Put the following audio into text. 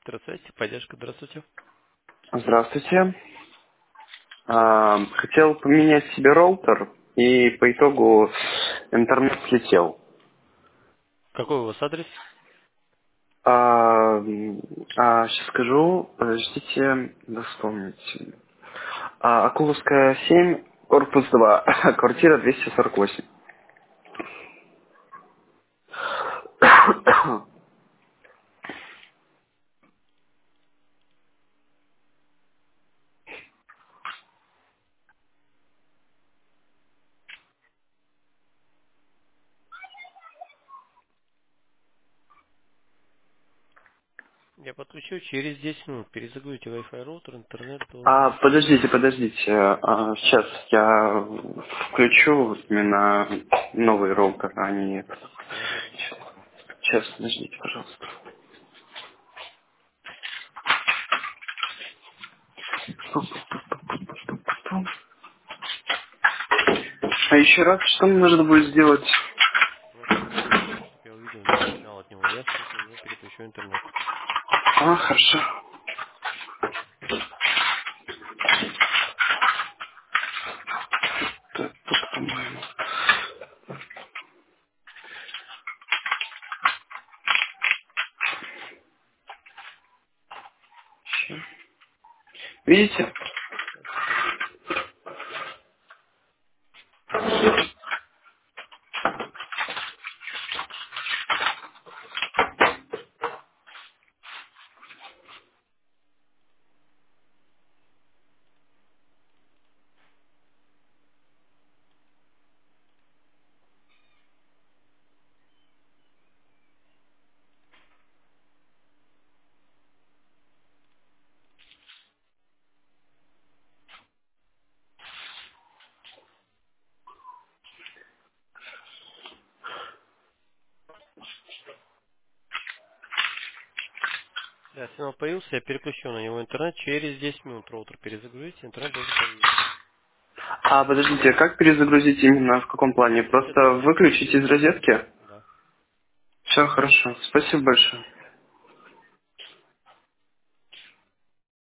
Здравствуйте, поддержка, здравствуйте. Здравствуйте. Хотел поменять себе роутер, и по итогу интернет слетел. Какой у вас адрес? Сейчас скажу, подождите, да вспомните. Акуловская 7, корпус 2, квартира 248. Я подключу через 10 минут. Перезагрузите Wi-Fi роутер, интернет должен... Подождите. Сейчас я включу именно новый роутер, а не этот. Пожалуйста. Сейчас, подождите, пожалуйста. А еще раз, что мне нужно будет сделать? Ну, перезагрузите, чтобы я увидел, не сигнал от него. Я после него переключу интернет. Хорошо. Так, тут, по-моему. Видите? Сейчас вижу. Да, сигнал появился, я переключу на него интернет. Через 10 минут роутер перезагрузите, интернет должен появиться. Подождите, как перезагрузить именно в каком плане? Выключить Просто от розетки. выключить из розетки? Да. Все хорошо. Спасибо большое.